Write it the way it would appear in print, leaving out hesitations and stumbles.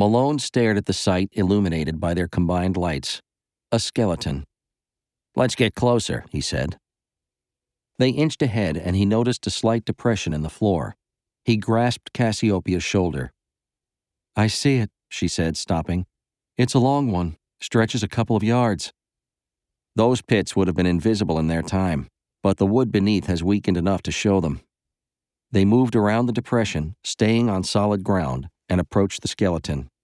Malone stared at the site illuminated by their combined lights. A skeleton. "Let's get closer," he said. They inched ahead, and he noticed a slight depression in the floor. He grasped Cassiopeia's shoulder. "I see it," she said, stopping. "It's a long one, stretches a couple of yards." Those pits would have been invisible in their time, but the wood beneath has weakened enough to show them. They moved around the depression, staying on solid ground, and approached the skeleton.